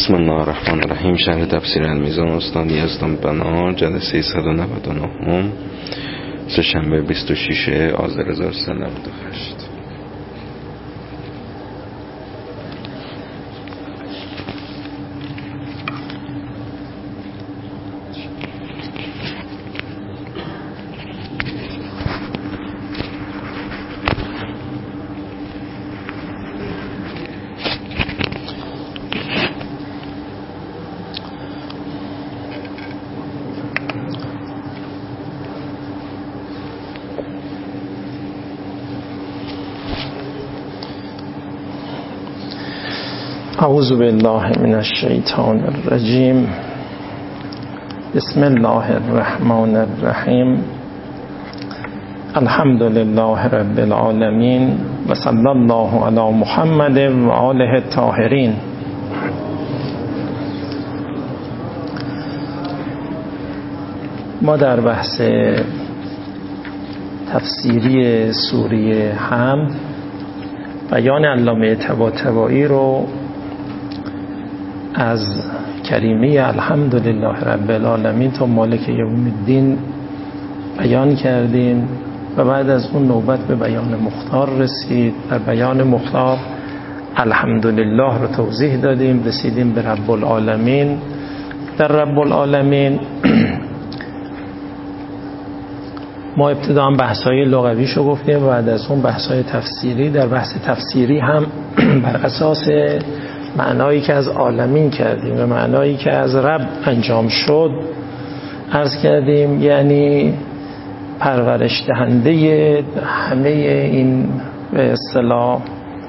بسم الله الرحمن الرحیم. شرح تفسیر المیزان استاد یزدان بنا، جلسه 199 سه‌شنبه 26 آذر 1398. اعوذ بالله من الشیطان الرجیم. بسم الله الرحمن الرحیم. الحمد لله رب العالمین و صلی الله علی محمد و آله الطاهرین. ما در بحث تفسیری سوره حمد بیان علامه طباطبایی رو از کریمه الحمدلله رب العالمین تا مالک یوم الدین بیان کردیم و بعد از اون نوبت به بیان مختار رسید. در بیان مختار الحمدلله رو توضیح دادیم، رسیدیم به رب العالمین. در رب العالمین ما ابتدا بحث‌های لغویشو گفتیم و بعد از اون بحث‌های تفسیری. در بحث تفسیری هم بر اساس معنایی که از عالمین کردیم و معنایی که از رب انجام شد عرض کردیم، یعنی پرورش دهنده همه این به اصطلاح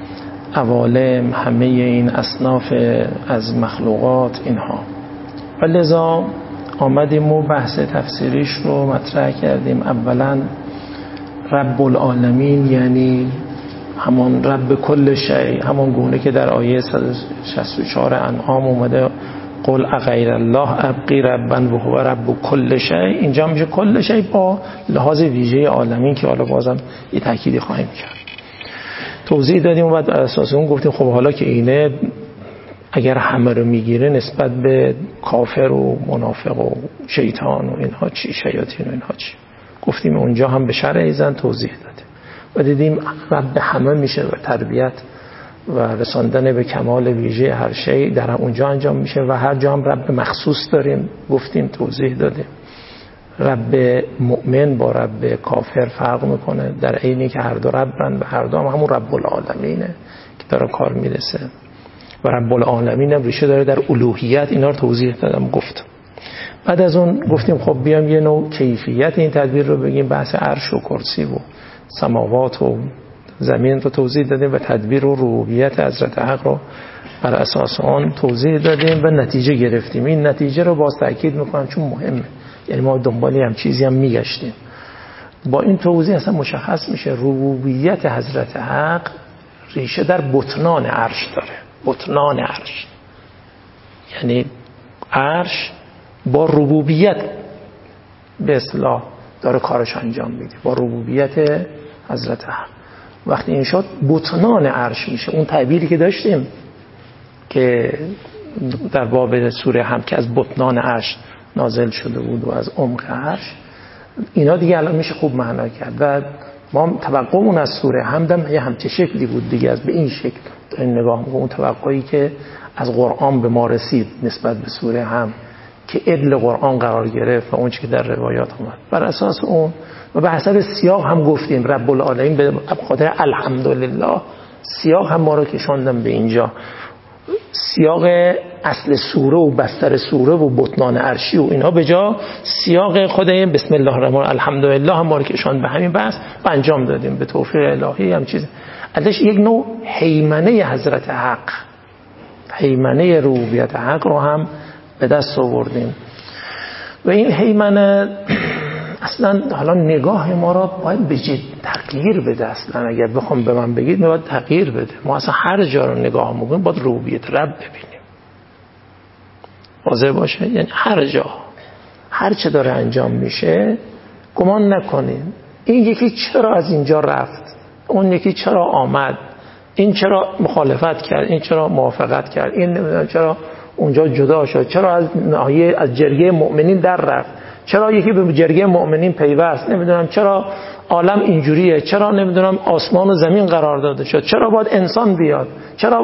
عوالم، همه این اصناف از مخلوقات اینها. و لذا آمدیم و بحث تفسیریش رو مطرح کردیم. اولا رب العالمین یعنی همان رب کل شیء، همان گونه که در آیه 164 انعام اومده قل اغیر الله ابغی ربا و هو رب کل شیء. اینجا میشه کل شیء با لحاظ ویژه عالمین که حالا بازم یه تأکیدی خواهیم کرد. توضیح دادیم و بعد اساس اون گفتیم خب حالا که اینه اگر همه رو میگیره نسبت به کافر و منافق و شیطان و اینها چی، شیاطین و اینها چی. گفتیم اونجا هم به شرع ایزن توضیح دادیم و دیدیم رب همه میشه و تربیت و رساندن به کمال ویژه هر شی در اونجا انجام میشه و هر جا هم رب مخصوص داریم. گفتیم توضیح دادیم رب مؤمن با رب کافر فرق میکنه، در عینی که هر دو ربن و هر دو هم همون رب العالمینه که داره کار میرسه و رب العالمین هم ریشه داره در الوهیت. اینا رو توضیح دادم گفتم. بعد از اون گفتیم خب بیام یه نوع کیفیت این تدبیر رو بگیم، بحث عرش و کرسی و سماوات و زمین رو توضیح دادیم و تدبیر و ربوبیت حضرت حق رو بر اساس آن توضیح دادیم و نتیجه گرفتیم. این نتیجه رو باز تأکید میکنم چون مهمه، یعنی ما دنبالی هم چیزی هم میگشتیم. با این توضیح اصلا مشخص میشه ربوبیت حضرت حق ریشه در بطنان عرش داره. بطنان عرش یعنی عرش با ربوبیت به اصطلاح داره کارش انجام میده، با ربوبیت حضرت حق. وقتی این شد بطنان عرش میشه. اون تعبیری که داشتیم که در باب سوره هم که از بطنان عرش نازل شده بود و از عمق عرش، اینا دیگه الان میشه خوب معنا کرد. و ما توقعمون از سوره حمد یه همچه شکلی بود دیگه، از به این شکل این نگاه میکنم. اون توقعی که از قرآن به ما رسید نسبت به سوره هم که ادل قرآن قرار گرفت و اون چی که در روایات اومد بر اساس اون و به حسب سیاق هم گفتیم رب العالمین به خاطر الحمدلله سیاق هم ما رو کشوندم به اینجا. سیاق اصل سوره و بستر سوره و بطنان عرشی و اینها به جا سیاق خود بسم الله الرحمن الحمدلله هم ما رو کشوند به همین بحث و انجام دادیم به توفیق الهی. هم چیز ازش یک نوع هیمنه حضرت حق، هیمنه ربوبیت حق رو هم به دست آوردیم. و این هیمنه اصلا حالا نگاه ما را باید به جد تغییر بده. اصلا اگر بخوام به من بگید باید تغییر بده. ما اصلا هر جا رو نگاه میکنیم باید ربوبیت رب ببینیم، واضح باشه. یعنی هر جا هر چه داره انجام میشه گمان نکنیم این یکی چرا از اینجا رفت، اون یکی چرا آمد، این چرا مخالفت کرد، این چرا موافقت کرد، این نمیدونم چرا اونجا جدا شد، چرا از ناحیه از جرگه مؤمنین در رفت، چرا یکی به جرگه مؤمنین پیوست، نمیدونم چرا عالم اینجوریه، چرا نمیدونم آسمان و زمین قرار داده شد، چرا باید انسان بیاد، چرا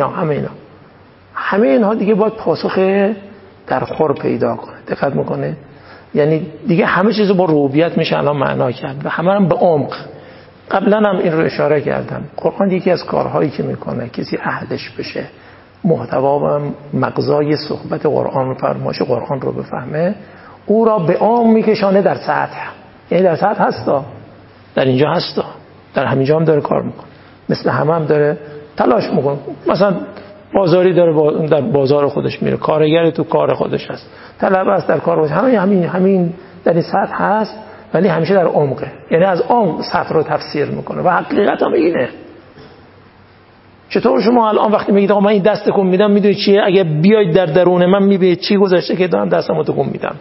همه اینها دیگه باید پاسخ در خور پیدا کنه. دقت میکنه؟ یعنی دیگه همه چیز با ربوبیت میشه الان معنا کرد و همه هم به عمق. قبلا هم این رو اشاره کردم، قرآن یکی از کارهایی که میکنه کسی اهلش بشه محتوا و مغزای صحبت قرآن و فرمایش قرآن رو بفهمه، او را به عمق میکشانه در سطح. یعنی در سطح هستا، در اینجا هستا، در همینجا هم داره کار میکنه، مثل هم داره تلاش میکنه. مثلا بازاری داره در بازار خودش میره، کارگر تو کار خودش هست، طلبه است در کار خودش، همین در این سطح هست، ولی همیشه در عمقه. یعنی از عمق سطح رو تفسیر میکنه و حقیقت هم اینه. چطور شما الان وقتی میگید آقا من این دست تکون میدم، میدونید چیه؟ اگه بیاید در درون من میبینید چی گذشته که دارم دستمو تکون میدم.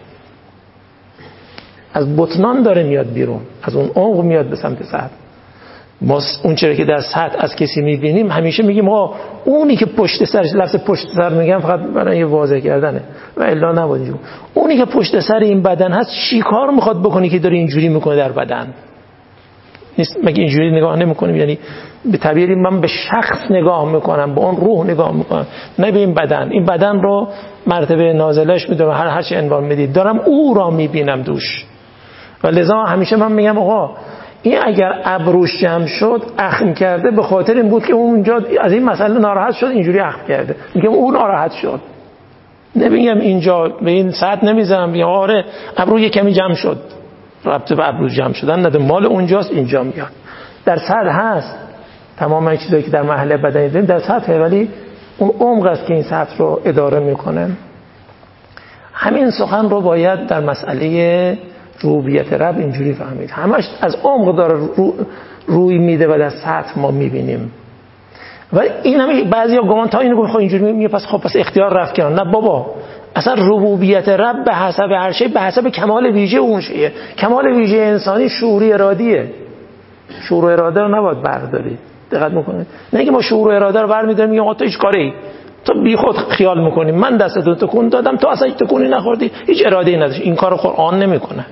از بطنان داره میاد بیرون، از اون عمق میاد به سمت سطح. ما اون چیزی که در سطح از کسی میبینیم همیشه میگیم آقا اونی که پشت سرش، لفظ پشت سر میگم فقط برای واضح کردنه و الا نباید، اونی که پشت سر این بدن هست چی کار میخواد بکنی که داره اینجوری میکنه در بدن؟ نیست مگه اینجوری نگاه نمیکنیم؟ یعنی به تعبیری من به شخص نگاه میکنم، به اون روح نگاه میکنم، نه به این بدن. این بدن رو مرتبه نازلش میدونم، هر چی عنوان میدید دارم او را میبینم دوش. و لذا همیشه من میگم آقا این اگر ابروش جمع شد اخم کرده به خاطر این بود که اونجا از این مسئله ناراحت شد اینجوری اخم کرده، میگم اون ناراحت شد، نمیگم اینجا به این ساعت نمیزنم، میگم آره ابرو یه کمی جمع شد، ربط به ابرو جمع شدن نده، مال اونجاست اینجا میاد. در سطح هست تمام این چیزایی که در محله بدنی داریم در سطح، ولی اون عمق است که این سطح رو اداره میکنه. همین سخن رو باید در مسئله ربوبیت رب اینجوری فهمید، همش از عمق داره روی میده و در سطح ما میبینیم. و این هم بعضیا گمان تا اینو گفت اینجوری میگه پس اختیار رفت کنن. نه بابا، اصلا ربوبیت رب به حسب هر شی، به حسب کمال ویژه اون شیه. کمال ویژه انسانی شعوری ارادیه، شعور و اراده رو نباید برداری. دقت میکنید؟ نه اینکه ما شعور و اراده رو برمی‌داریم میگیم آقا تو هیچ کاری، تو بی خود خیال میکنی من دستتو تکون دادم تو اصلا هیچ تکونی نخوردی، هیچ اراده‌ای نداشتی. این کارو قرآن نمیکنه.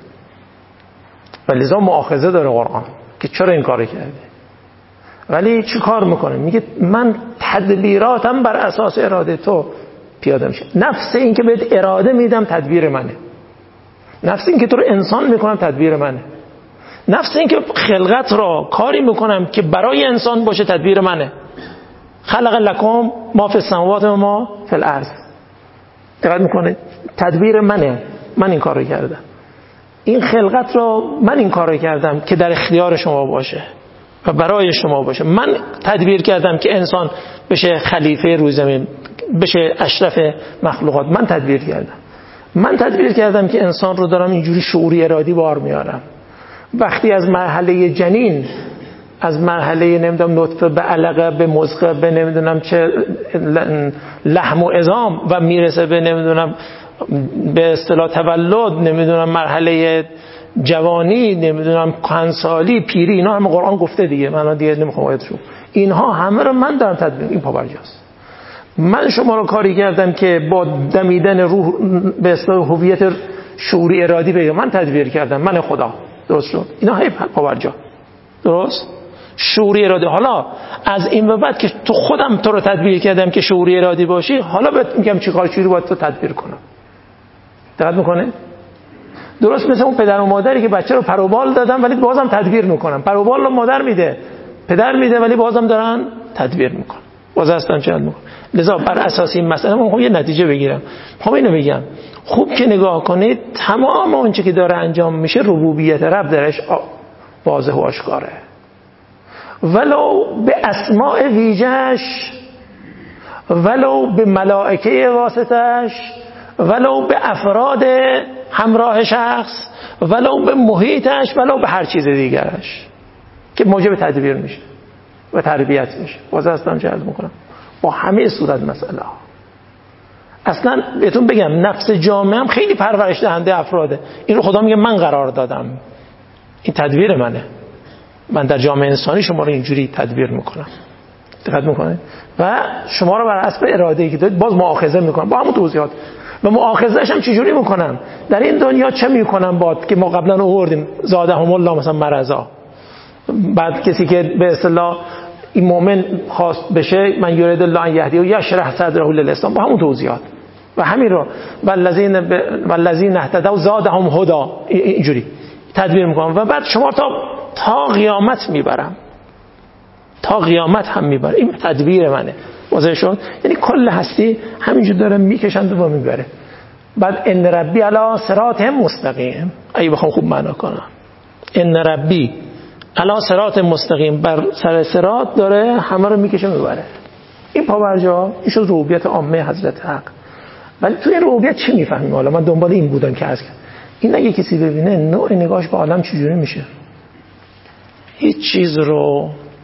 ولذا مؤاخذه داره قرآن که چرا این کارو کردی. ولی چی کار میکنه؟ میگه من تدبیراتم بر اساس اراده تو پیاده میشه. نفس این که بهت اراده میدم تدبیر منه، نفس این که تو رو انسان میکنم تدبیر منه، نفس این که خلقت را کاری میکنم که برای انسان باشه تدبیر منه. خلق لکم ما فی السماوات و ما فی الارض. دقت میکنه؟ تدبیر منه، من این کارو کردم، این خلقت را من این کارو کردم که در اختیار شما باشه و برای شما باشه. من تدبیر کردم که انسان بشه خلیفه روی زمین، بشه اشرف مخلوقات. من تدبیر کردم که انسان رو دارم اینجوری شعوری ارادی بار میارم. وقتی از مرحله جنین، از مرحله نمیدونم نطفه به علقه به مضغه به نمیدونم چه لحم و عظام و میرسه به نمیدونم به اصطلاح تولد، نمیدونم مرحله جوانی، نمیدونم کهنسالی، پیری، اینا هم قرآن گفته دیگه، من دیگه نمیخوام وایدشو. اینها همه رو من دارم تدبیر. این پاورجاست. من شما رو کاری کردم که با دمیدن روح به اصطلاح هویت شعوری ارادی بگم من تدبیر کردم، من خدا. درست شد؟ اینا هی پاورجا. درست؟ شعوری ارادی. حالا از این به بعد که تو خودم تو رو تدبیر کردم که شعوری ارادی باشی، حالا بهت میگم چیکار چجوری باید تو تدبیر کنم. دقت میکنه؟ درست مثل اون پدر و مادری که بچه رو پروبال دادن ولی بازم تدبیر میکنن. پروبال رو مادر میده، پدر میده، ولی بازم دارن تدبیر میکنن. باز هستن چه میکنن. لذا بر اساس این مسئله من خب یه نتیجه بگیرم. خب اینو بگم خوب که نگاه کنید، تمام اون چیزی که داره انجام میشه ربوبیت رب درش واضح و آشکاره. ولو به اسماء ویژه‌اش، ولو به ملائکه واسطش، ولو به افراد همراه شخص، ولو به محیطش، ولو به هر چیز دیگرش که موجب تدبیر میشه و تربیت میشه. واسه اصلا چه عرض میکنم با همه صورت مسئله ها. اصلا بهتون بگم نفس جامعه هم خیلی پرورش دهنده افراده. این رو خدا میگه من قرار دادم، این تدبیر منه، من در جامعه انسانی شما رو اینجوری تدبیر میکنم. دقت میکنه و شما رو بر اساس اراده‌ای که دارید باز مؤاخذه میکنن با همون توضیحات. و مؤاخذه‌اش هم چجوری میکنن؟ در این دنیا چه میکنن باد که ما قبلا آوردیم زادهم الله مثلا مرضا. بعد کسی که به اصطلاح این مؤمن خواست بشه من یرید الله ان یهدیه و یشرح صدره للاسلام با همون توضیحات و همین رو والذین اهتدوا زادهم هدی اینجوری تدبیر میکنم و بعد شما تا قیامت میبرم، تا قیامت هم میبرم. این تدبیر منه. واضح شد؟ یعنی کل هستی همینجور داره میکشند و میبره. بعد ان ربی علی صراط مستقیم، اگه بخوام خوب معنا کنم، ان ربی علی صراط مستقیم، بر سر صراط داره همه رو میکشه میبره. این پاورجا این شد ربوبیت عامه حضرت حق. ولی توی ربوبیت چی میفهمیم؟ حالا من دنبال این بودم که عرض کردم این اگه کسی ببینه نوع نگاهش به عالم چجوری میشه، هیچ چیز رو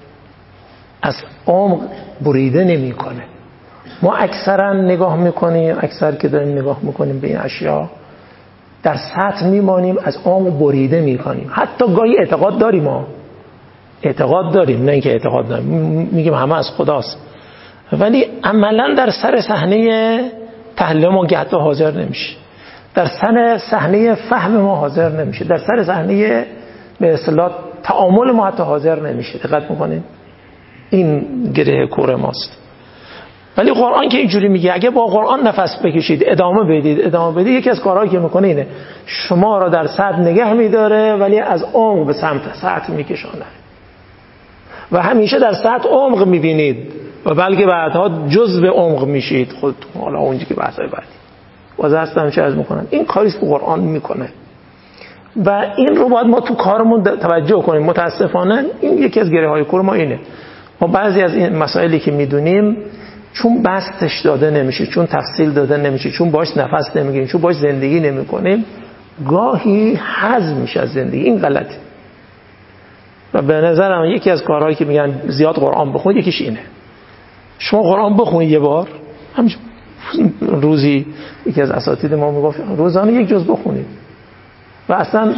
از عمق بریده نمیکنه. ما اکثرا نگاه میکنیم، اکثر که داریم نگاه میکنیم به این اشیا در سطح میمانیم، از عمق بریده میکنیم. حتی گاهی اعتقاد داریم، ما اعتقاد داریم، نه اینکه اعتقاد داریم میگیم همه از خداست، ولی عملا در سر صحنه تحلیل ما حتی حاضر نمیشه، در سر صحنه فهم ما حاضر نمیشه، در سر صحنه به اصطلاح تعامل ما حتی حاضر نمیشه. دقت میکنید؟ این گره کور ماست. ولی قرآن که اینجوری میگه اگه با قرآن نفس بکشید ادامه بدید، یکی از کارهایی که میکنه اینه شما را در سطح نگه میداره ولی از عمق به سمت سطح میکشانه و همیشه در سطح عمق میبینید و بلکه بعدها جزء عمق میشید خودتون. حالا اونجا که بحثای بعدی واضح هستم چه عرض میکنم، این کاریست که قرآن میکنه و این رو باید ما تو کارمون توجه کنیم. متاسفانه این یکی از گره های کور ما اینه، ما بعضی از این مسائلی که میدونیم چون بستش داده نمیشه، چون تفصیل داده نمیشه، چون باش نفس نمیگیریم، چون باش زندگی نمیکنیم، گاهی حذف میشه از زندگی. این غلطه و به نظرم یکی از کارهایی که میگن زیاد قرآن بخونید یکیش اینه. شما قرآن بخونید یه بار، همین روزی یکی از اساتید ما میگفت روزانه یک جزء بخونید و اصلا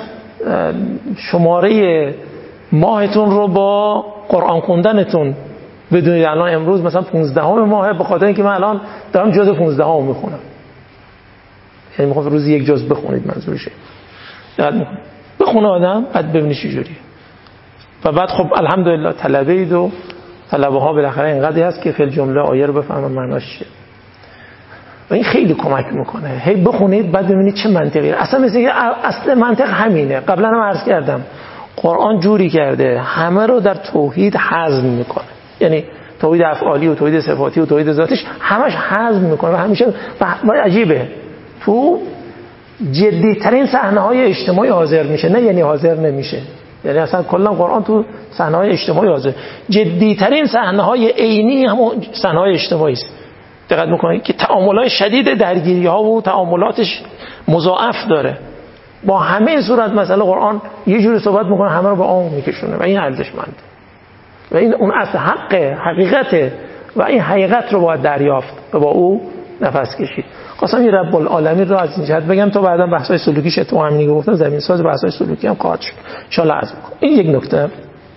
شماره ماهتون رو با قرآن خوندنتون بدونید. الان امروز مثلا 15 ماهه به خاطر اینکه من الان دارم جزء 15 میخونم، یعنی میخوام روزی یک جزء بخونید منظورشه. بخونه آدم بعد ببینید چه جوریه و بعد خب الحمدلله طلبه اید و طلبه ها بالاخره اینقدر هست که فل جمله آیه رو بفهمن معناش چیه و این خیلی کمک میکنه. هی بخونید بعد ببینید چه منطقی. اصلا مثل که اصل منطق همینه. قبلا هم عرض کردم قرآن جوری کرده همه رو در توحید حزم میکنه، یعنی توحید افعالی و توحید صفاتی و توحید ذاتش همش حزم میکنه و همیشه عجیبه تو جدی ترین صحنه های اجتماعی حاضر میشه، نه یعنی حاضر نمیشه، یعنی اصلا کلا قرآن تو صحنه های اجتماعی حاضر. جدی ترین صحنه های عینی همون صحنه های اجتماعی است. دقت میکنید که تعاملات شدید درگیری ها و تعاملاتش مضاعف داره. با همه این صورت مثلا قرآن یه جوری صحبت میکنه همه رو به عمق میکشونه و این ارزشمنده و این اون اصل حقیقته و این حقیقت رو باید دریافت و با او نفس کشید. خواستم این رب العالمین رو از این جهت بگم تا بعدا بحث‌های سلوکیش تو همینی که گفتم زمین ساز بحث‌های سلوکی هم خواهد شد ان شاءالله. عرض می‌کنم این یک نکته.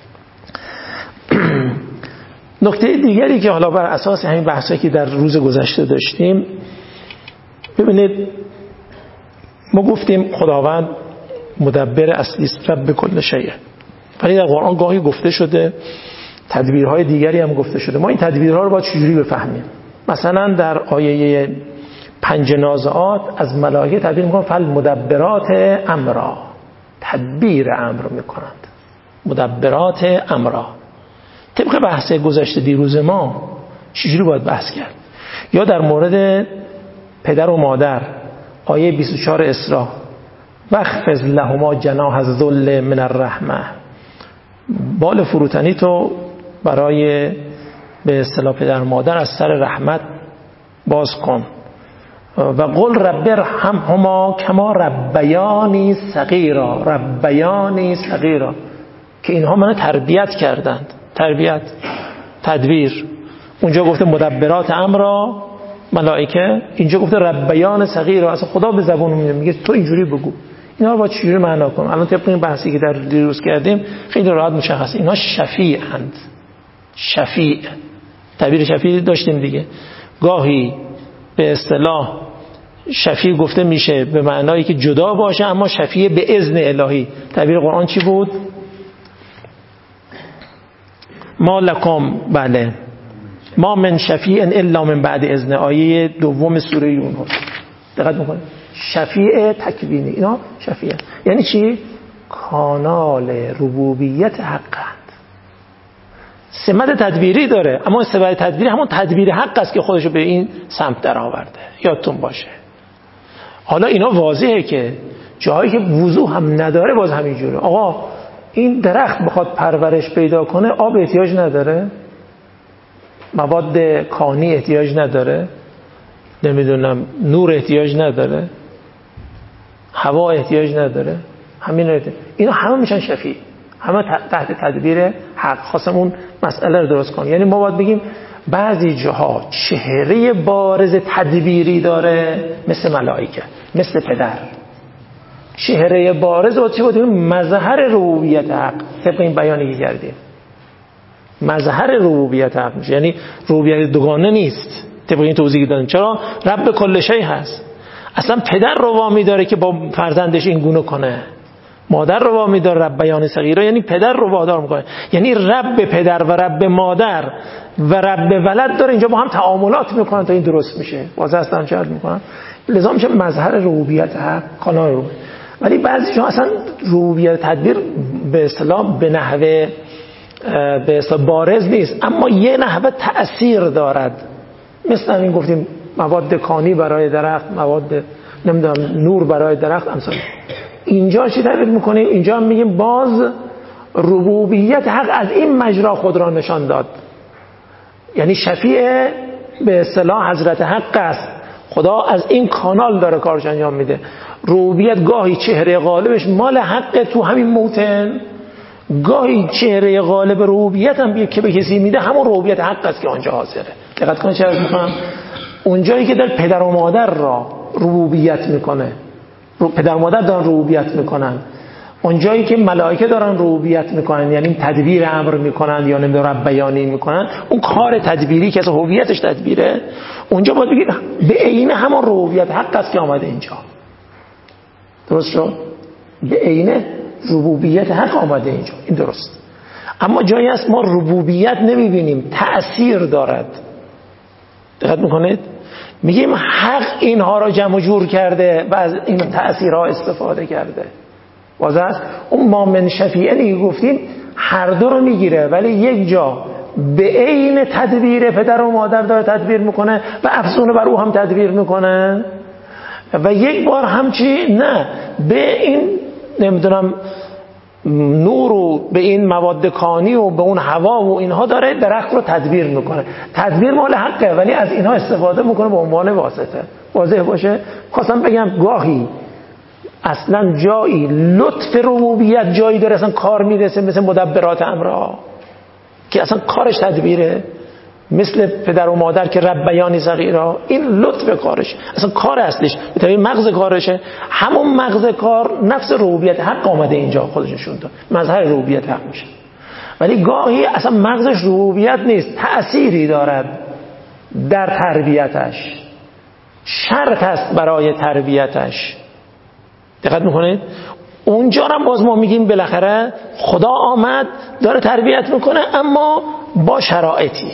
نکته دیگری که حالا بر اساس همین بحثایی که در روز گذشته داشتیم، ببینید ما گفتیم خداوند مدبر اصلی است، رب کل شیء، ولی در قرآن گاهی گفته شده تدبیرهای دیگری هم گفته شده. ما این تدبیرها رو باید چجوری بفهمیم؟ مثلا در آیه 5 نازعات از ملائکه تعبیر می‌کنن فل مدبرات امرا، تدبیر امر می‌کنند، مدبرات امرا. طبق بحث گذشته دیروز ما چجوری باید بحث کرد؟ یا در مورد پدر و مادر آیه 24 اسراء واخفض لهما جناح الذل من الرحمه، بال فروتنی تو برای به اصطلاح پدر و مادر از سر رحمت باز کن و قل رب ارحمهما کما ربیانی صغیرا، ربیانی صغیرا، که اینها منو تربیت کردند. تربیت، تدبیر. اونجا گفته مدبرات امرا ملائکه، اینجا گفته ربیان صغیرا. اصلا خدا به زبون میگه تو اینجوری بگو. اینا رو با چجوری معنا کنم؟ الان طبق این بحثی که در دیروز کردیم خیلی راحت مشخصه. اینا شفیعند. شفیع تعبیر شفیع داشتیم دیگه. گاهی به اصطلاح شفیع گفته میشه به معنایی که جدا باشه، اما شفیع به اذن الهی. تعبیر قرآن چی بود؟ ما لکم، بله، ما من شفیع الا من بعد اذن، آیه 2 سوره یونس. دقت میکنید، شفیع تکوینی، اینا شفیع یعنی چی؟ کانال ربوبیت حقند. سمت تدبیری داره، اما سمت تدبیری همون تدبیر حق است که خودشو به این سمت در آورده. یادتون باشه. حالا اینا واضحه که جایی که وضوح هم نداره باز همینجوره. آقا این درخت بخواد پرورش پیدا کنه آب احتیاج نداره؟ مواد کانی احتیاج نداره؟ نمیدونم نور احتیاج نداره؟ هوا احتیاج نداره؟ اینا همه میشن شفیع، همه تحت تدبیر حق. خواستم اون مسئله رو درست کنم. یعنی ما باید بگیم بعضی جاها چهره بارز تدبیری داره، مثل ملائکه، مثل پدر. چهره بارز و چی بودیم؟ مظهر ربوبیت حق، طبق این بیانی که کردیم. مظهر ربوبیت حق میشه، یعنی ربوبیت دوگانه نیست، طبق این توضیح دادن. چرا؟ رب کل شیء هست. اصلا پدر رو وامی داره که با فرزندش این گونه کنه، مادر رو وامی داره رب بیان صغیره، یعنی پدر رو وادار میکنه. یعنی رب پدر و رب مادر و رب ولد داره اینجا با هم تعاملات میکنن تا این درست میشه. واضح اصلا چه میکنن؟ لذا میشه مظهر ربوبیت حق، کانال ربوبیت. ولی بعضی جا اصلا ربوبیت تدبیر به اصطلاح به نحوه به اصطلاح بارز نیست، اما یه نحوه تأثیر دارد. مثل این گفتیم مواد کانی برای درخت، مواد نمیدونم نور برای درخت، امثال. اینجا چی تعبیر میکنیم؟ اینجا میگیم باز ربوبیت حق از این مجرا خود را نشان داد. یعنی شفیع به اصطلاح حضرت حق است، خدا از این کانال داره کارش انجام میده. ربوبیت گاهی چهره غالبش مال حق تو همین موطن، گاهی چهره غالب ربوبیت هم که به کسی میده همون ربوبیت حق است که آنجا حاضره. دقت کنید چه میگم. اونجایی که در پدر و مادر را ربوبیت میکنه، پدر و مادر دارن ربوبیت میکنن، اونجایی که ملائکه دارن ربوبیت میکنن، یعنی تدبیر امر میکنن یا نمیدونم رب بیانی میکنن، اون کار تدبیری که از هویتش تدبیره، اونجا باید بگید به عین همون ربوبیت حق است که آمده اینجا. درست شد؟ به عین ربوبیت حق آمده اینجا، این درست. اما جایی هست ما ربوبیت نمیبینیم، تأثیر دارد. دقت میکنید؟ میگیم حق اینها را جمع و جور کرده و از این تأثیرها استفاده کرده. واضح است؟ اون ما من شفیعی گفتیم هر دو رو میگیره، ولی یک جا به عین تدبیر پدر و مادر داره تدبیر میکنه و افزون بر او هم تدبیر میکنه، و یک بار همچی نه به این نمیدونم نور و به این مواد کانی و به اون هوا و اینها داره درخت رو تدبیر میکنه. تدبیر مال حقه، ولی از اینها استفاده میکنه به عنوان واسطه. واضح باشه. خواستم بگم گاهی اصلا جایی لطف ربوبیت جایی داره اصلا کار میرسه، مثل مدبرات امرها که اصلا کارش تدبیره، مثل پدر و مادر که رب بیانی صغیرها، این لطف کارش، اصلا کار اصلیش به طبیعی مغز کارشه. همون مغز کار نفس ربوبیت حق آمده اینجا خودش نشون داد، مظهر ربوبیت حق میشه. ولی گاهی اصلا مغزش ربوبیت نیست، تأثیری دارد در تربیتش، شرط است برای تربیتش. دقت میکنید؟ اونجا هم باز ما میگیم بالاخره خدا آمد داره تربیت میکنه، اما با شرایطی.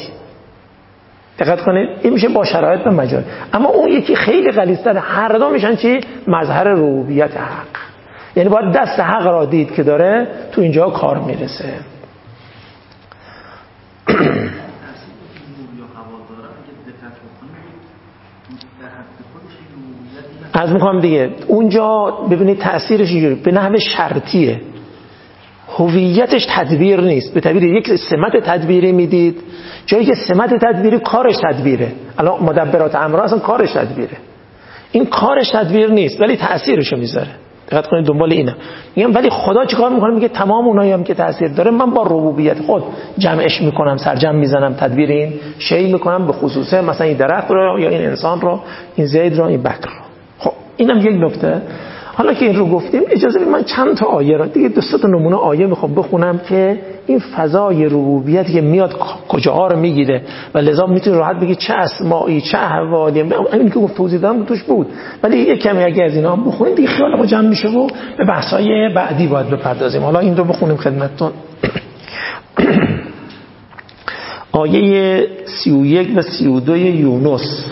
دقت کنید؟ این میشه با شرایط و مجال. اما اون یکی خیلی غلیظ‌تره. هر دو میشن چی؟ مظهر ربوبیت حق. یعنی باید دست حق را دید که داره تو اینجا کار میرسه. از میخوام دیگه اونجا ببینید تأثیرش اینجوری به نحو شرطیه، هویتش تدبیر نیست. به تعبیر یک سمت تدبیری میدید، جایی که سمت تدبیری کارش تدبیره. الان مدبرات امرها اصلا کارش تدبیره، این کارش تدبیر نیست ولی تأثیرشو میذاره. دقت کنید دنبال اینه. میگم ولی خدا چیکار میکنه؟ میگه تمام اونایی هم که تأثیر داره من با ربوبیت خود جمعش میکنم، سرجم میزنم، تدبیر این شی میکنم، به خصوصه مثلا این درخت رو یا این انسان رو، این زید رو، این بکر رو. خب اینم یک نکته. حالا که این رو گفتیم اجازه بدید من چند تا آیه رو دیگه، 2 تا نمونه آیه میخوام بخونم که این فضای ربوبیتی که میاد کجاها رو میگیره و لذا میتونی راحت بگی چه اسمایی چه احوالی، همین که گفت توضیح دادم توش بود. ولی یک کمی اگه از اینا بخونید دیگه خیال ما جمع میشه و به بحث‌های بعدی باید بپردازیم. حالا این رو بخونیم خدمتتون. آیه 31 و 32 یونس.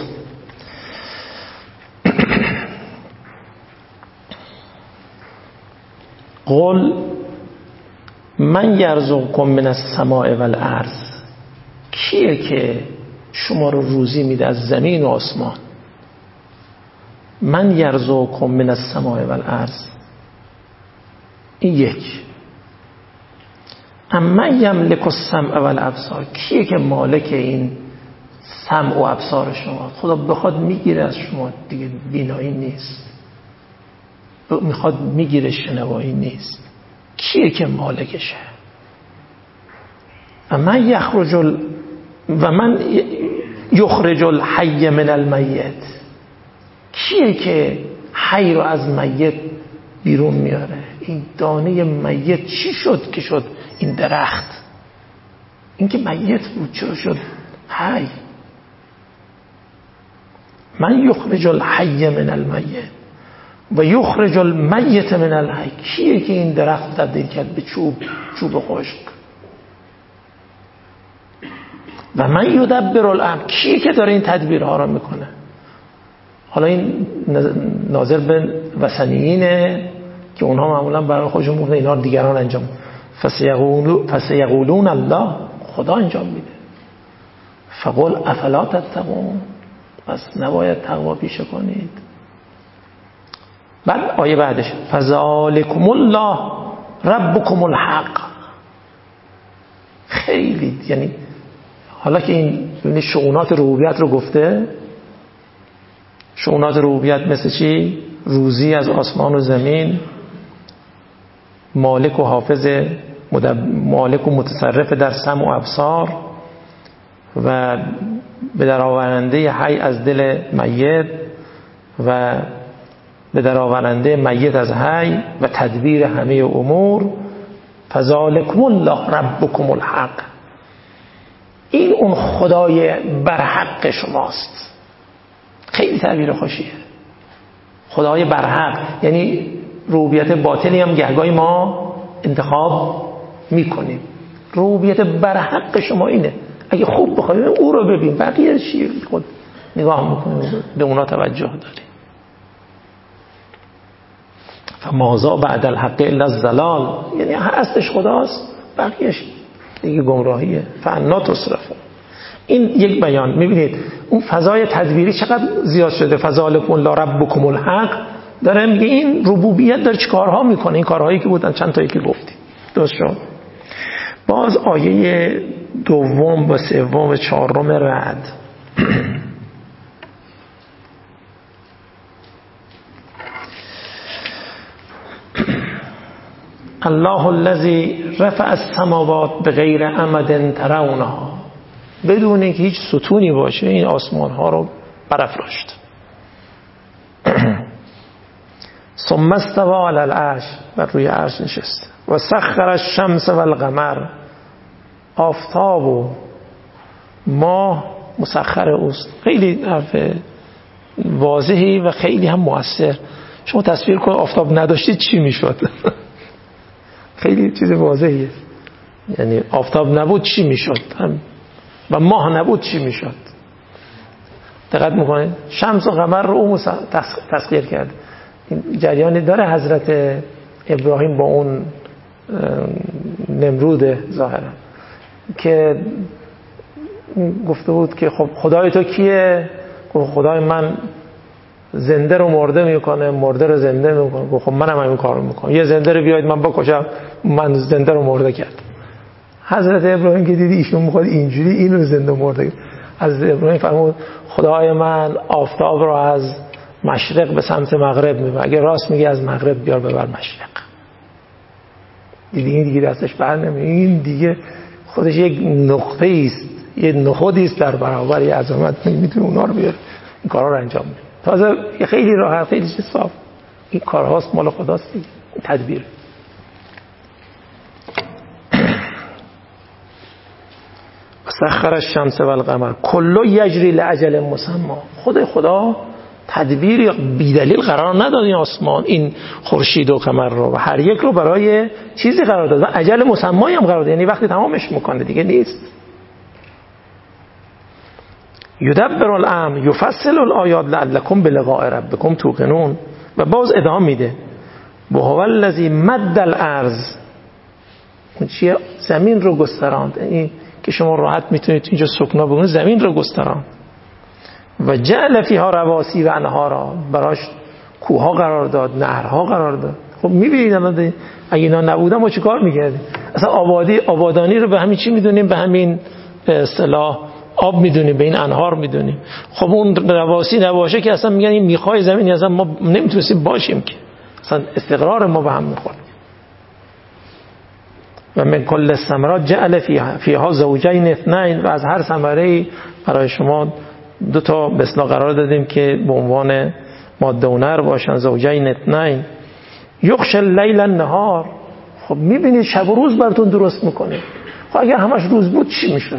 قل من یرزقکم من السماء والارض، کیه که شما رو روزی میده از زمین و آسمان؟ من یرزقکم من السماء والارض، این یک. اما یملک السمع والابصار، کیه که مالک این سمع و ابصار شما؟ خدا بخواد میگیره از شما دیگه، بینایی نیست، میخواد میگیره شنوایی نیست. کیه که مالکشه؟ و من یخرج الحی من المیت، کیه که حی رو از میت بیرون میاره؟ این دانه میت چی شد که شد این درخت؟ این که میت بود چرا شد حی؟ من یخرج الحی من المیت و یخرج المیت من الحی، کیه که این درخت تبدیل کرد به چوب خشک؟ و من یدبر الامر، کیه که داره این تدبیرها رو میکنه؟ حالا این ناظر به وثنیینه که اونها معمولا برای خودشون گفتن اینا رو دیگران انجام، فسیقولون الله، خدا انجام میده. فقل افلا تتقون، پس نباید تقوا پیشه کنید. بعد آیه بعدش فذالکم الله ربکم الحق. خیلی یعنی حالا که این شؤونات ربوبیت رو گفته، شؤونات ربوبیت مثل چی؟ روزی از آسمان و زمین، مالک و حافظ، مالک و متصرف در سمع و ابصار، و به درآورنده حی از دل میت و به درآورنده میت از حی و تدبیر همه امور. فذالکم الله ربکم الحق، این اون خدای برحق شماست. خیلی تعبیر خوشیه، خدای برحق. یعنی ربوبیت باطلی هم گهگاهی ما انتخاب میکنیم، ربوبیت برحق شما اینه. اگه خوب بخوایم او رو ببین، بقیه چی خود نگاه میکنیم، به اونا توجه داریم. فماذا بعد الحق الا الضلال، یعنی هستش خداست، بقیهش دیگه گمراهیه. فانا تصرفون. این یک بیان. میبینید اون فضای تدبیری چقدر زیاد شده. فذالکم الله ربکم الحق، داره میگه این ربوبیت داره چه کارها میکنه، این کارهایی که بودن چند تایی که گفتیم. درست شد. باز آیه دوم و سوم و چهارم رعد. الله الذی رفع السماوات بغیر عمد ترونها، بدون اینکه هیچ ستونی باشه این آسمان ها رو برافراشت. ثم استوى علی العرش، بر روی عرش نشست. و سخر الشمس والقمر، آفتاب و ماه مسخر اوست. خیلی حرف واضحی و خیلی هم مؤثر. شما تصویر کن آفتاب نداشتید چی میشد؟ خیلی چیز واضحیه. یعنی آفتاب نبود چی میشد و ماه نبود چی میشد؟ دقت میکنید شمس و قمر رو او تسخیر کرد. این جریانی داره حضرت ابراهیم با اون نمرود ظاهرا که گفته بود که خب خدای تو کیه؟ خدای من زنده رو مرده میکنه، مرده رو زنده میکنه. خب منم همین کارو میکنم، یه زنده رو بیاید من بکشم، من زنده رو مرده کردم. حضرت ابراهیم که دیدی ایشون میخواد اینجوری اینو زنده مرده، حضرت ابراهیم فرمود خدای من آفتاب رو از مشرق به سمت مغرب میبره، اگه راست میگه از مغرب بیار ببر مشرق. دیدی این دیگه دستش بر نمیاد، این دیگه خودش یک نقطه است، یه نخودی است در برابر یه عظمت، میتونه اونا رو بیاره این کارا رو انجام بده. تازه خیلی راحت، خیلی چیز صاف، این کارهاست مال خداست دیگه، تدبیر. سخر الشمس و القمر کل یجری لاجل مسمى. خدا تدبیر بیدلیل قرار نداد این آسمان، این خورشید و قمر رو، و هر یک رو برای چیزی قرار داد و اجل مسمایی هم قرار داد، یعنی وقتی تمامش میکنه دیگه نیست. یدبر الامر یفصل الآیات لعلکم بلقاء ربکم توقنون. و باز ادامه میده و هو الذی مد الارض، اون چیه؟ زمین رو گستراند، یعنی که شما راحت میتونید اینجا سکنا بکنید، زمین رو گستراند. و جعل فیها رواسی و انهارا، براش کوها قرار داد، نهرها قرار داد. خب میبینید الان اگه اینا نبودن ما چیکار میکردیم؟ اصلا آبادانی رو به همین چی میدونیم؟ به همین به اصطلاح آب میدونیم، به این انهار میدونیم. خب اون رواسی نباشه که اصلا میگن این میخای زمین اصلا ما نمیتونستیم باشیم، که اصلا استقرار ما به هم میخوره. و من کل الثمرات جعل فیها زوجین اثنین، و از هر ثمره برای شما دو تا به اصطلاح قرار دادیم که به عنوان ماده و نر باشن، زوجین اثنین. یغشی اللیل النهار، خب میبینید شب و روز براتون درست میکنه. خب اگر همش روز بود چی میشد؟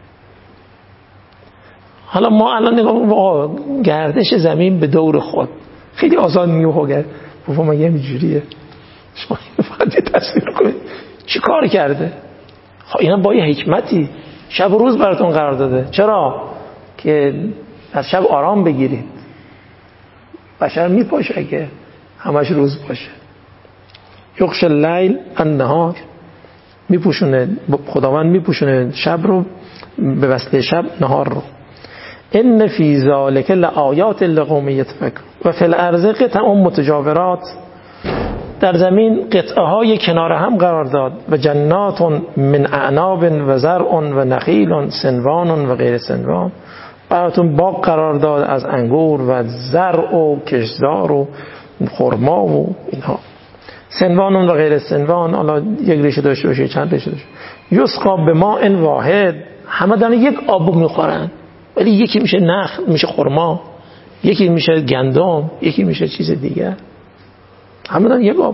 حالا ما الان نگاه گردش زمین به دور خود خیلی آسان میگه بابا ما یه جوریه، شما فقط یه تصویر کنید چی کار کرده. خب اینا با یه حکمتی شب و روز براتون قرار داده. چرا؟ که از شب آرام بگیرید. بشر میپاشه اگه همش روز باشه. یغشی اللیل النهار، میپوشونه خداوند، میپوشونه شب رو به واسطه شب، نهار رو. ان فی ذلک لآیات لقوم یتفکرون. و فی الارض قطع متجاورات، در زمین قطعه های کنار هم قرار داد. و جنات من اعناب و زرع و نخیل سنوان و غیر سنوان، براتون باغ قرار داد از انگور و زرع و کشزار و خرما و اینها. سنوان و غیر سنوان، حالا یک ریشه داشته باشه چند ریشه داشته. یسقا بماء واحد، همه دارن یک آب میخورن، ولی یکی میشه نخل، میشه خرما، یکی میشه گندم، یکی میشه چیز دیگه، همه دارن یک آب.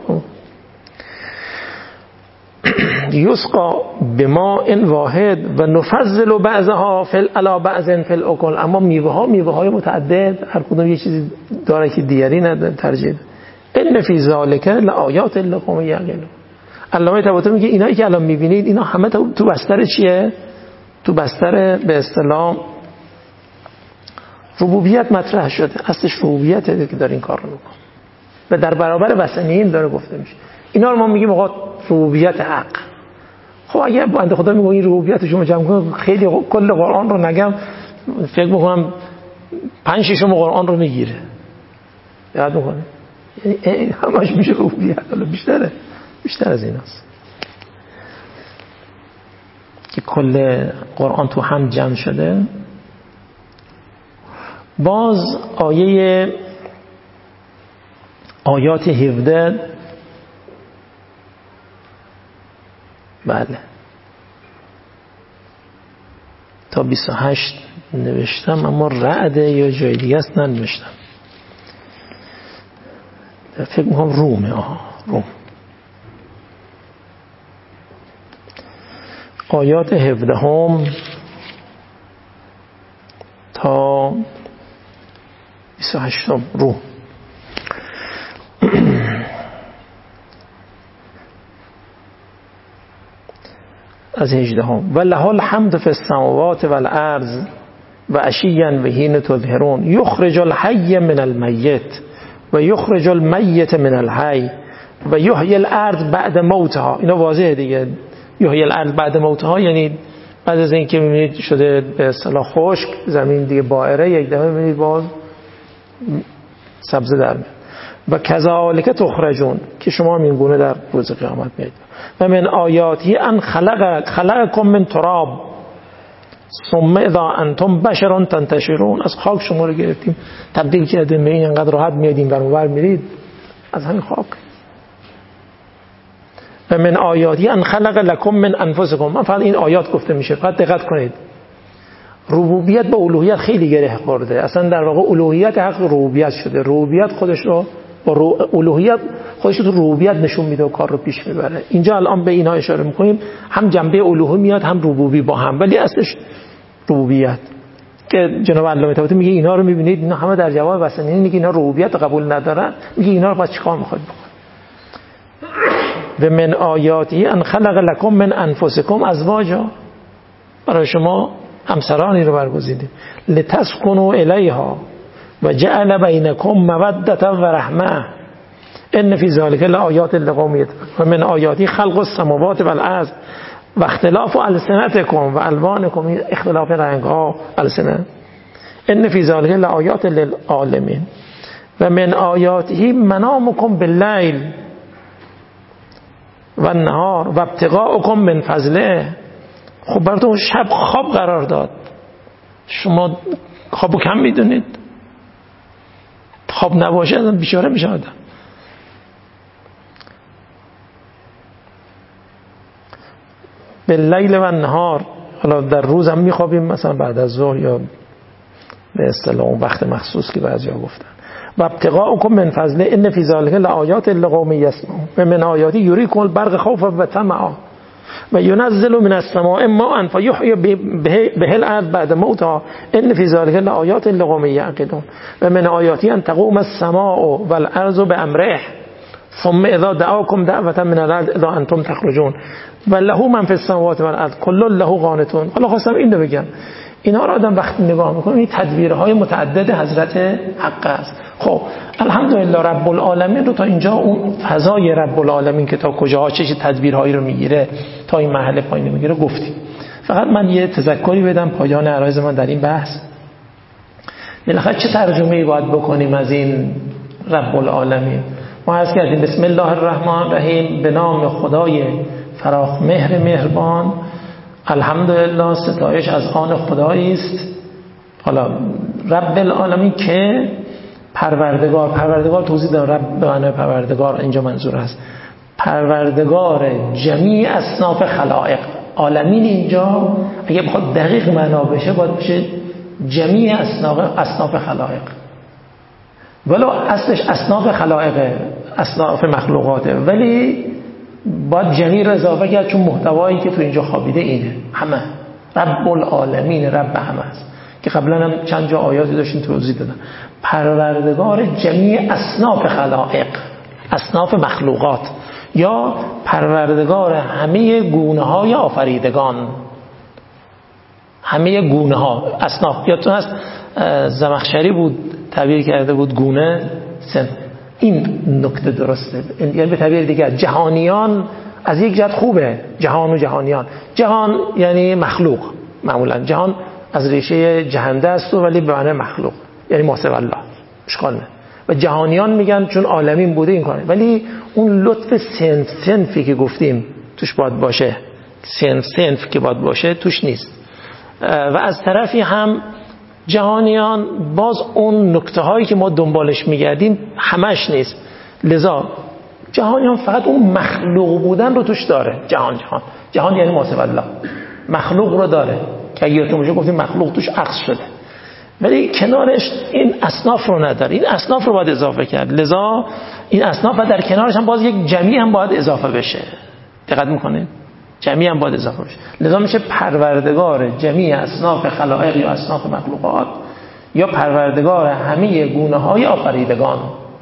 یسقا بماء واحد و نفضل بعضها علی بعض فی الاکل. اما میوه های متعدد، هر کدوم یه چیزی داره که دیگری نداره ترجیح. ان فی ذلک لآیات لقوم یعقلون. علامه طباطبایی میگه اینایی که الان میبینید اینا همه تو بستر چیه؟ تو بستر به اصطلاح ربوبیت مطرح شده. اصلش ربوبیته که داره این کار رو میکنه و در برابر وثنیین داره گفته میشه. اینا رو ما میگیم آقا ربوبیت حق. خب اگه بنده خدا میگه این ربوبیت شما جمع کنید، خیلی کل قرآن رو نگم، فکر میکنم 5-6 قرآن رو میگیره. یاد میکنه یعنی همش میشه ربوبیت. حالا بیشتر از ایناست که کل قرآن تو هم جمع شده. باز آیات 17 بله تا 28 نوشتم، اما رعد یا جای دیگه است ننوشتم. فکر میکنم رومه. روم. آیات 17 تا 28 روم. از 18 و له الحمد فی السماوات والارض و عشیا و حین تظهرون یخرج الحی من المیت و یخرج المیت من الحی و یحیی الارض بعد موتها. اینا واضحه دیگه. یحیی الارض بعد موتها یعنی بعد از اینکه میبینید شده به اصطلاح خشک، زمین دیگه بائره، یک دفعه میبینید باز سبزه در میاد. و کذالک تخرجون، که شما این گونه در روز قیامت میاد. و من آیاتی ان خلقکم من تراب ثم اذا انتم بشر تنتشرون. از خاک شما رو گرفتیم تبدیل کردیم به این، انقدر راحت میادین برابر میرید از همین خاک. و من آیاتی ان خلق لکم من انفسکم. من فقط این آیات گفته میشه، فقط دقت کنید. ربوبیت با الوهیت خیلی گره خورده. اصلا در واقع الوهیت حق ربوبیت شده. ربوبیت خودش رو با الوهیت خودش رو ربوبیت نشون میده و کار رو پیش میبره. اینجا الان به اینا اشاره میکنیم، هم جنبه الوهی میاد هم ربوبی با هم، ولی اصلش ربوبیت که جناب علامه طباطبایی میگه اینا رو میبینید اینا همه در جواب واسنین میگه اینا ربوبیت قبول ندارن، میگه اینا رو باید چیکار میخواد بکن؟ و من آیاتی ان خلق لکم من انفسکم ازواجا، برای شما همسرانی رو برگزیدیم، لتسکنوا الیها و جعل بینکم مودة و رحمه ان فی ذلک لآیات لقوم یتقون و من آیاتی خلق السماوات والارض و اختلاف السنتکم و الوانکم، اختلاف رنگ ها السنه، ان فی ذلک لآیات للعالمین و من آیاته منامکم باللیل و النهار و ابتغاءکم من فضله. خب براتون شب خواب قرار داد، شما خوابو کم میدونید؟ خواب نباشه آدم بیچاره میشه آدم. باللیل و النهار، حالا در روز هم میخوابیم مثلا بعد از ظهر یا به اصطلاح اون وقت مخصوص که بعضیا گفتن. و ابتغاءکم من فضله ان فی ذلک لآیات لقوم یسمعون و من آیاتی یریکم البرق خوفا و طمعا و ینزل من السماء ماء فیحیی به الارض بعد موتها ان فی ذلک لآیات لقوم یعقلون و من آیاتی ان تقوم السماء والارض بامره ثم اذا دعاکم دعوة من الارض اذا انتم تخرجون و له من فی السماوات والارض کل له قانتون. حالا خواستم اینو بگم، اینا رو آدم وقتی نگاه میکنه این تدبیرهای متعدد حضرت حق است. خب الحمدلله رب العالمین رو تا اینجا، اون فضای رب العالمین که تا کجاها چه تدبیرهایی رو میگیره تا این مرحله پایین میگیره گفتیم. فقط من یه تذکری بدم پایان عرایز من در این بحث. بالاخره چه ترجمه‌ای باید بکنیم از این رب العالمین؟ ما عرض کردیم بسم الله الرحمن الرحیم، به نام خدای فراخ مهر مهربان. الحمدلله ستایش از آن خدایی است. حالا رب العالمین که پروردگار توضیح دادم، رب به معنای پروردگار اینجا منظور است پروردگار جمیع اصناف خلائق. عالمین اینجا اگه بخواد دقیق معنا بشه باید بشه جمیع اصناف خلائق، ولو اصلش اصناف خلائق، اصناف مخلوقاته، ولی باید جمیع رو اضافه کرد چون محتوایی که تو اینجا خوابیده اینه، همه رب العالمین، رب همه است که قبلا هم چند جا آیاتی داشتیم توضیح دادم. پروردگار جمیع اصناف خلائق، اصناف مخلوقات، یا پروردگار همه گونه های آفریدگان، همه گونه ها اصناف. یادتون هست زمخشری بود تعبیر کرده بود گونه سن. این نکته درسته، یعنی به تعبیر دیگر جهانیان از یک جهت خوبه، جهان و جهانیان، جهان یعنی مخلوق، معمولا جهان از ریشه جهنده است ولی به معنی مخلوق یعنی ما سوی الله، اشکال نه. و جهانیان میگن چون عالمین بوده این کاره، ولی اون لطف سنفی که گفتیم توش باید باشه، سنف که باید باشه توش نیست. و از طرفی هم جهانیان باز اون نکته هایی که ما دنبالش میگردیم همش نیست، لذا جهانیان فقط اون مخلوق بودن رو توش داره. جهان یعنی ما سوی الله، مخلوق رو داره که اگه یادتون باشه گفتیم مخلوق توش عکس شده، ولی کنارش این اصناف رو نداره. این اصناف رو باید اضافه کرد، لذا این اصناف و در کنارش هم باز یک جمعی هم باید اضافه بشه. دقت میکنید؟ جمعی هم باید اضافه بشه، لذا میشه پروردگار جمیع اصناف خلائق یا اصناف مخلوقات، یا پروردگار همه گونه های آفریدگان.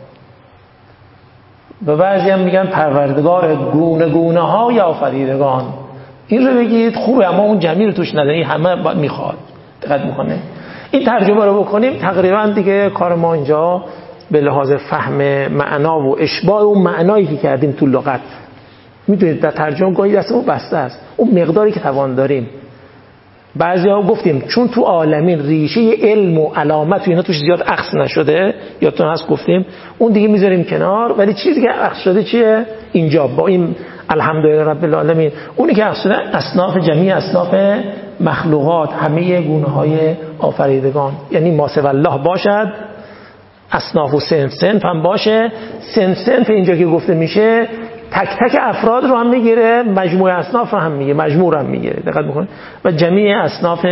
و بعضی هم میگن پروردگار گونه های آفریدگان. این رو بگید خوبه، اما اون جمعی رو توش نداره، این همه باید میخواد. دقت میکنه؟ این ترجمه رو بکنیم تقریبا دیگه کار ما اینجا به لحاظ فهم معنا و اشباع اون معنایی که کردیم تو لغت، میدونید در ترجمه گاهی دستمون بسته است، اون مقداری که توان داریم. بعضیا گفتیم چون تو عالمین ریشه علم و علامت و اینا توش زیاد اخذ نشده، یادتون هست گفتیم اون دیگه میذاریم کنار، ولی چیزی که اخذ شده چیه؟ اینجا با این الحمدلله رب العالمین، اونی که اخذ شده اصناف جمیع اصناف مخلوقات، همه گونه های آفریدگان، یعنی ما سوی الله باشد، اصناف و سنف هم باشه. سنف اینجا که گفته میشه تک تک افراد رو هم میگیره، مجموعه اصناف رو هم میگیره، مجموع هم میگیره. دقت بکنید. و جمیع اصناف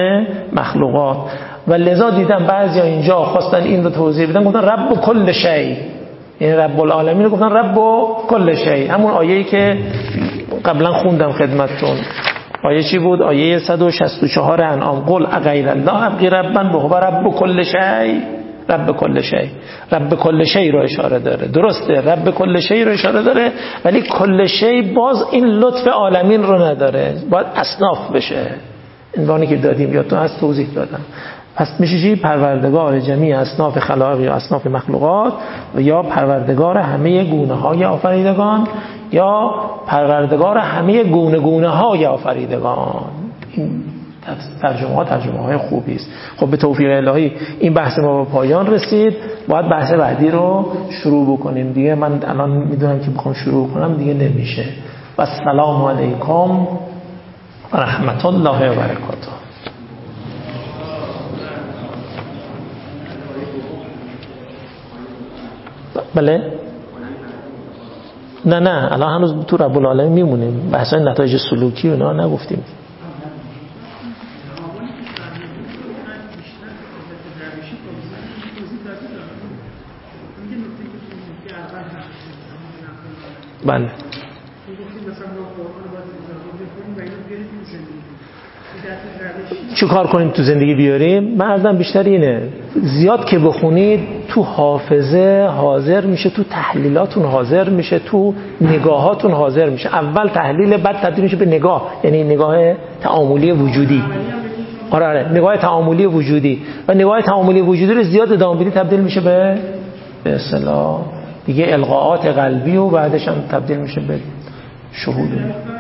مخلوقات. و لذا دیدم بعضیا اینجا خواستن این رو توضیح بدن، گفتن رب کل شیء، یعنی رب العالمین رو گفتن رب کل شیء. همون آیه‌ای که قبلا خوندم خدمتتون، آیه چی بود؟ آیه 164 انعام. قل اغیر الله ابغی ربا وهو رب کل شیء. رب کل شیء، رب کل شیء رو اشاره داره. درسته رب کل شیء رو اشاره داره، ولی کل شیء باز این لطف عالمین رو نداره، باید اصناف بشه. عنوانی که دادیم یا تو از توضیح دادم. پس میشه چی؟ پروردگار جمیع اصناف خلائق یا اصناف مخلوقات، و یا پروردگار همه گونه های آفریدگان، یا پروردگار همه گونه های آفریدگان. این ترجمه های خوبی است. خب به توفیق الهی این بحث ما به پایان رسید، باید بحث بعدی رو شروع بکنیم دیگه. من الان میدونم که بخوام شروع کنم دیگه نمیشه. و السلام علیکم و رحمت الله و برکاته. بله؟ نه الان هنوز تو رب العالمین میمونیم، بحثای نتایج سلوکی و اینا نگفتیم. بله. چه کار کنیم تو زندگی بیاریم؟ من عرضم بیشتر اینه، زیاد که بخونید تو حافظه حاضر میشه، تو تحلیلاتون حاضر میشه، تو نگاهاتون حاضر میشه. اول تحلیل، بعد تبدیل میشه به نگاه، یعنی نگاه تعاملی وجودی. آره نگاه تعاملی وجودی. و نگاه تعاملی وجودی رو زیاد ادامه بدید تبدیل میشه به اصطلاح دیگه القاءات قلبی، و بعدش هم تبدیل میشه به شهود.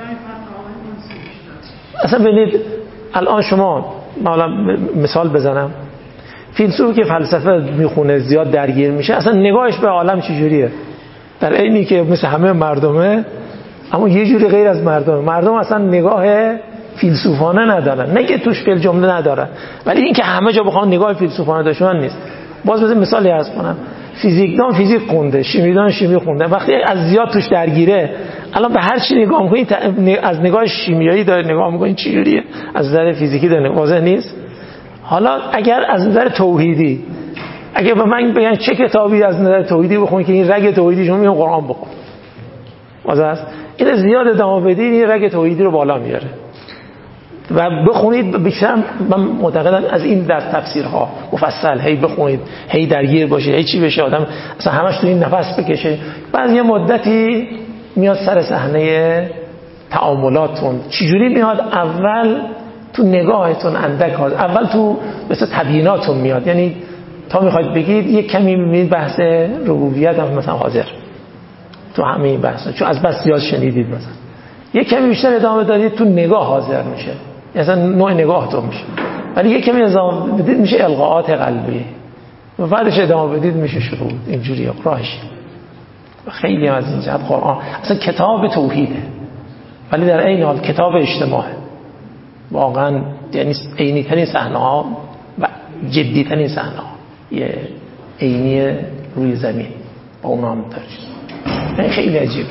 اصلا ببینید الان شما مثال بزنم، فیلسوفی که فلسفه میخونه زیاد درگیر میشه، اصلا نگاهش به عالم چجوریه؟ در عینی که مثل همه مردمه، اما یه جوری غیر از مردم اصلا نگاه فیلسوفانه ندارن. نه که توش فعل جمله ندارن، ولی این که همه جا بخوان نگاه فیلسوفانه داشتن نیست. باز بذار مثالی عرض کنم، فیزیکدان فیزیک خونده، شیمیدان شیمی خونده، وقتی از زیاد توش درگیره، الان به هر چی نگاه می‌کنید از نگاه شیمیایی داره نگاه می‌کنید چجوریه، از نظر فیزیکی داره، واضح نیست. حالا اگر از نظر توحیدی، اگه به من بگن چه کتابی از نظر توحیدی بخونید که این رگ توحیدی شما میگم قرآن بخون، واضح است. این زیاد ادامه بدید این رگ توحیدی رو بالا میاره. و بخونید بیشتر، من معتقدم از این در تفسیرها مفصل هی بخونید، هی درگیر باشید، هی چی بشه آدم اصلا همش تو این نفس بکشه. بعد یه مدتی میاد سر صحنه تعاملاتون. چجوری میاد؟ اول تو نگاهتون اندک اول تو مثل تبییناتون میاد، یعنی تا میخواید بگید یک کمی میبینید بحث ربوبیت هم مثلا حاضر تو همین بحثا، چون از بس زیاد شنیدید مثلا یک کمی بیشتر ادامه دادید تو نگاه حاضر میشه، مثلا نوع نگاهتون میشه. ولی یک کمی ادامه بدید میشه القاءات قلبی، و بعدش ادامه بدید میشه شهود. اینجوریه راهش. خیلی از این جهت قرآن اصلا کتاب توحیده، ولی در عین حال کتاب اجتماعه. واقعا یعنی عینی ترین صحنه ها و جدی ترین صحنه ها یه عینی روی زمین با اون هم داریم. خیلی عجیبه.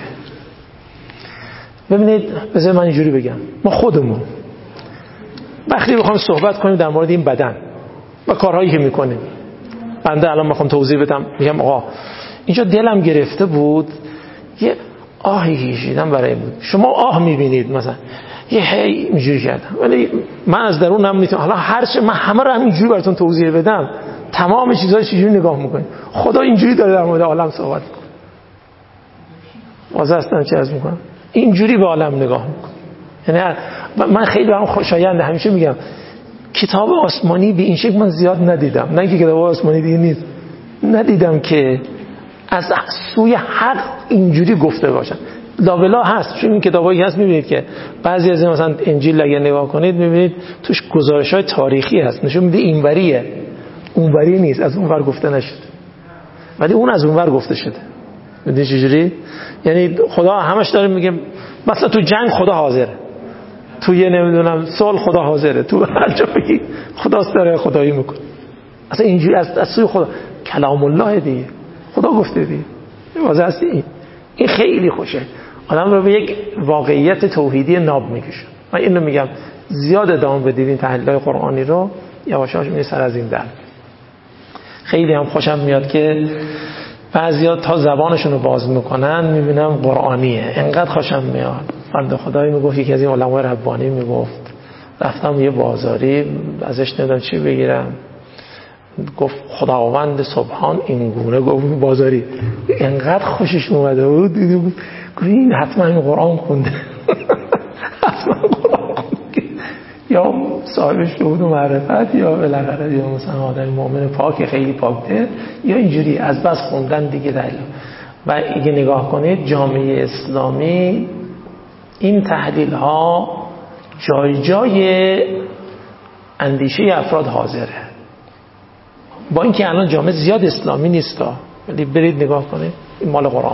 ببینید بذار من اینجوری بگم، ما خودمون وقتی بخوام صحبت کنیم در مورد این بدن و کارهایی که میکنیم، بنده الان میخوام توضیح بدم، میگم آقا اینجا دلم گرفته بود یه آهی کشیدم برای بود، شما آه میبینید مثلا یه هی اینجوری کردم، ولی من از درونم میتونم حالا هر چه من همه رو همینجوری براتون توضیح بدم، تمام چیزا چجوری نگاه میکنید. خدا اینجوری داره در مورد عالم صحبت میکنه. واضح است چه از میکنم، اینجوری به عالم نگاه میکنه. یعنی من خیلی برام خوشاینده، همیشه میگم کتاب آسمانی به این شکل من زیاد ندیدم، نه که کتاب آسمانی دیگه نیست، ندیدم که از سوی حق اینجوری گفته باشن. لابلا هست، چون این کتابایی هست میبینید که بعضی از این مثلا انجیل اگه نگاه کنید میبینید توش گزارش‌های تاریخی هست، نشون میده اینوریه اونوری نیست، از اونور گفته نشده، ولی اون از اونور گفته شده. میدونید چجوری؟ یعنی خدا همش داره میگه مثلا تو جنگ خدا حاضره، تو یه نمیدونم صلح خدا حاضره، تو هر جا بگی خداست داره خدایی میکنه. اصلا اینجوری از سوی خدا، کلام الله دیگه، خدا گفته دیگه. واضح است. این خیلی خوشه، آدم رو به یک واقعیت توحیدی ناب میکشه. من اینو میگم زیاد ادامه بدید این تحلیل‌های قرآنی رو، یواش یواش میشه سر از این در. خیلی هم خوشم میاد که بعضیا تا زبانشون رو باز میکنن میبینم قرآنیه، انقدر خوشم میاد. بنده خدایی میگفت، یکی از این علمای ربانی میگفت رفتم یه بازاری ازش ندارم چی بگیرم، گفت خداوند سبحان این گونه، گفت بازاری انقدر خوشش اومده بود گفت این حتما این قرآن خونده حتما قرآن خونده، یا صاحب شهود و معرفت، یا بالاخره یا مثلا آدم مؤمن پاک خیلی پاکه، یا اینجوری از بس خوندن دیگه دلیل. و اگه نگاه کنید جامعه اسلامی این تحلیل ها جای جای اندیشه افراد حاضره، با اینکه الان جامعه زیاد اسلامی نیستا، ولی برید نگاه کنید این مال قرآن.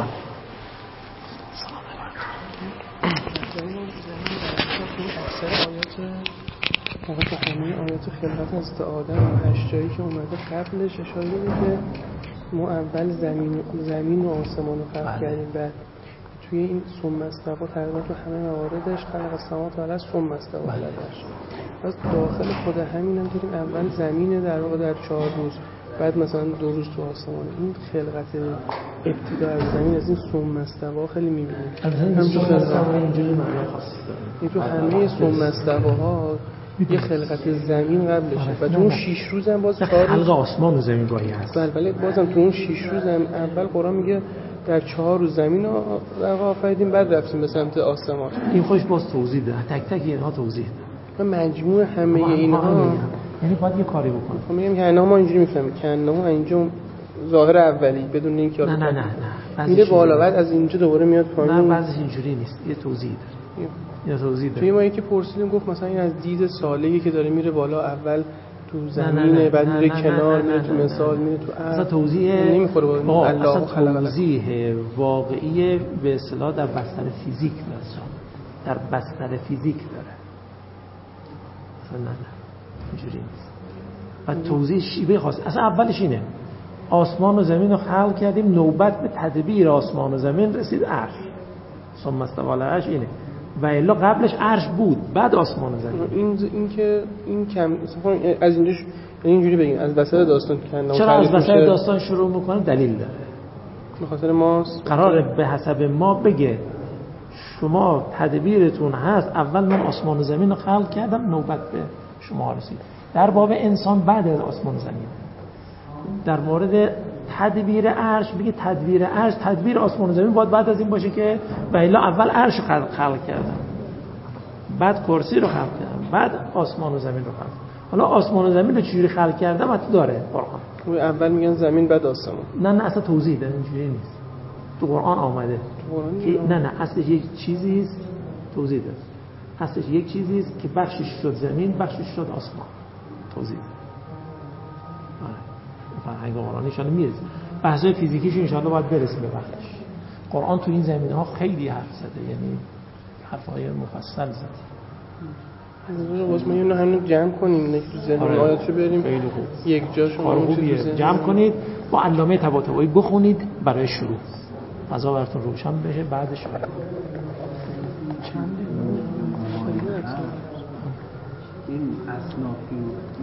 فقط همه آیات خلقت از آدم و 8 جایی که اومده قبلش اشاره میده ما اول زمین و آسمان رو خلق کردیم، بعد توی این ثم استوى تقریبا تو همه مواردش خلق السماوات والارض ثم استوى علی العرش. از داخل خود همین هم داریم اول زمین در واقع در 4 روز، بعد مثلا 2 روز تو آسمان. این خلقت ابتدا از زمین از این ثم استوى خیلی میبینیم. هم تو خلقت اینجوری معنی خاصی داره. این تو همه ثم استوى یه خلقت زمین قبلشه و تو اون 6 روز هم باز 4 روز خلق آسمان و زمین گاهی هست. بله بازم تو اون 6 روز هم اول قرآن میگه در 4 روز زمین رو آفریدیم، بعد رفتیم به سمت آسمان. این خوش باز توضیح ده، تک تک اینها توضیح ده. و مجموع همه اینها یعنی باید یه کاری بکنه. خب میگم که ما اینجوری میفهمیم که انما اینجا ظاهر اولی بدون اینکه نه میره بالا، بعد از اینجا دوباره میاد پایین. نه بعضیش اینجوری نیست، یه توضیح ده. یا توضیح ده. توی ما یکی پرسیدیم گفت مثلا این از دید ساله‌ای که داره میره بالا، اول تو زمینه، بعد میره کنار، میره تو مثال، میره تو اصلا توضیح نمیخوره با الله خلق. توضیح واقعی به اصطلاح در بستر فیزیک در بستر فیزیک داره. اصلا نه اینجوری نیست. و توضیح شیبه خاص. اصلا اولش اینه آسمان و زمین رو خلق کردیم، نوبت به تدبیر آسمان و زمین رسید عرش. ثم استوى علی العرش اینه. و الا قبلش عرش بود، بعد آسمان و زمین. این که این کم از اینجا اینجوری بگیم از وسط داستان که چرا از وسط داستان شروع میکنه؟ دلیل داره. به خاطر ماست قراره به حسب ما بگه شما تدبیرتون هست، اول من آسمان و زمین رو خلق کردم، نوبت به شما رسید. در باب انسان بعد از آسمان و زمین. در مورد تدبیر عرش میگه تدبیر عرش، تدبیر آسمان و زمین باید بعد از این باشه که و الا اول عرش رو خلق کردم، بعد کرسی رو خلق کردم، بعد آسمان و زمین رو خلق. حالا آسمان و زمین رو چجوری خلق کردم حتی داره قرآن. اول میگن زمین بعد آسمان. نه اصلا توضیح ده، اینجوری نیست. تو قرآن آمده. نه اصلش یک چیزی است، توضیح ده. اصلش یک چیزی است که بخشش شد زمین، بخشش شد آسمان. توضیح فرهنگ قرآنی ان میرسه. بحث‌های فیزیکیش ان شاءالله باید برسیم به وقتش. قرآن تو این زمینه‌ها خیلی حرف زده، یعنی حرفای مفصل زده. باز ما اینو همین جمع کنیم، نه تو ذهن آیاتشو بریم. خیلی خوب. یک جاشو خوبیه جمع کنید با علامه طباطبایی بخونید برای شروع. فضا براتون روشن بشه بعدش چند این اصنافی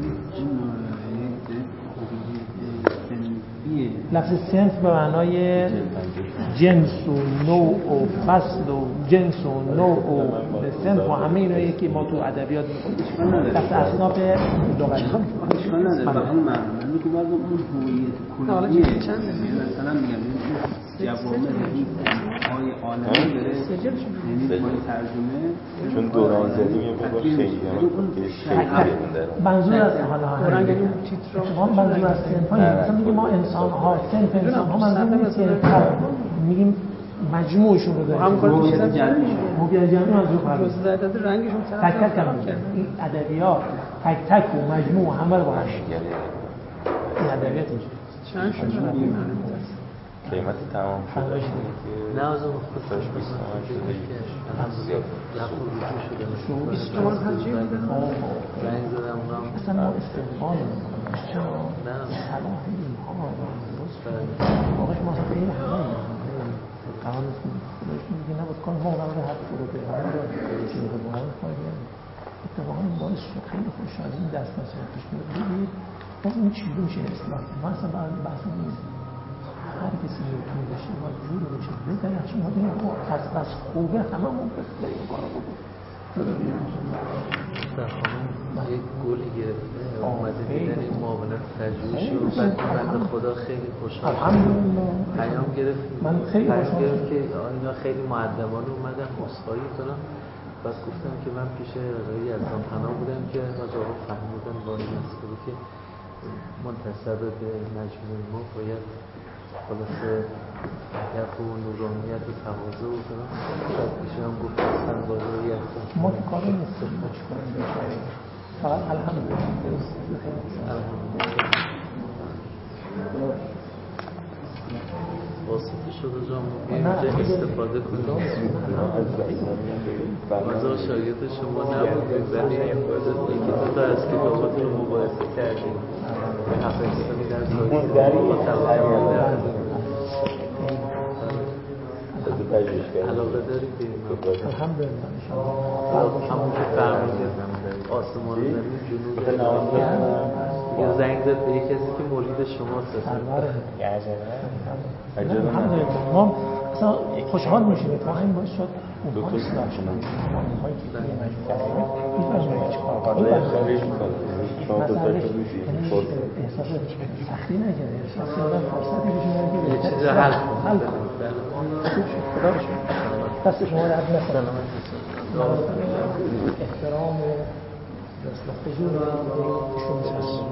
لفظ صنف به معنای جنس و نوع و فصل و جنس و نوع و صنف و همه اینایی که ما تو ادبیات می‌خونیم. لفظ اصناف لغوی اشکال نداره. به همون معنی من میگم بعضی اون هویت کلیه مثلا میگم جوامع این های عالمی داره، یعنی با ترجمه چون دوران زدیم یه مقدار خیلی منظور از حالا شما منظور از صنف‌ها مثلا میگیم ما انسان‌ها صنف انسان‌ها منظور نیست که میگیم مجموعشون رو داریم. هویت جمعی منظور فرض رنگشون تک تک این ادبیات تک تک و مجموع همه رو با هم این ادبیات اینجوری چند شده قیمت تمام شده نه از اون خودش 20 تومن شده زیاد شده 20 تومن هرچی بده رنگ زدم اونم اصلا ما استقبال نه صلاح اینها واقعا ما اصلا خیلی همه قرار نیست خودش میگه نبود کن ما قرار هر فرو پیغمبر رو چیزی که ما می‌خوایم اتفاقا این باعث شد خیلی خوشحالی این دست نصیحتش می‌کنید اون چیزی میشه اصلاح ما اصلا بحث نیست. هر کسی چجوری درخشان این از خوبه هممون بخیر این کارو بکنیم. یک گلی گرفته اومده دیدن این معاونت تجویش رو بعد بنده خدا خیلی خوشحال الحمدلله پیام گرفت من خیلی خوشحال گرفت که اینا خیلی مؤدبانه اومدن عذرخواهی کنم. بعد گفتم که من پیش آقای یزدانپناه بودم که حاج آقا فهمیدن با این مسئله که منتسب به مجموعه ما باید خلاصه هدف و نورانیت و تواضع و کنم. بعد ایشون هم گفت اصلا با آقای یزدانپناه ما که کاری نیستیم ما چی کنیم بیچاره فقط الحمدلله واسطه شده جامعه اینجا استفاده کنیم. مازا شاگرد شما نبودیم ولی یکی دو تا از کتابات رو مباحثه کردیم به حق اسلامی در سایه با تفاهم علاقه داریم به این الحمدلله همون که فرمودید آسمان و زمین جنوب یه زنگ زد به یک کسی که مرید شماست الحمدلله ما اصلا خوشحال میشیم اتفاقا این باعث شد اونها اصلاح شدن اونهایی که توی مجموعه میفهمن چیکار کنن احساس سختی نکرده احساس کردن فرصتی بهشون یه چیز حل کنن خدا رو شکر دست شما درد نکنه احترام و حضور ایشون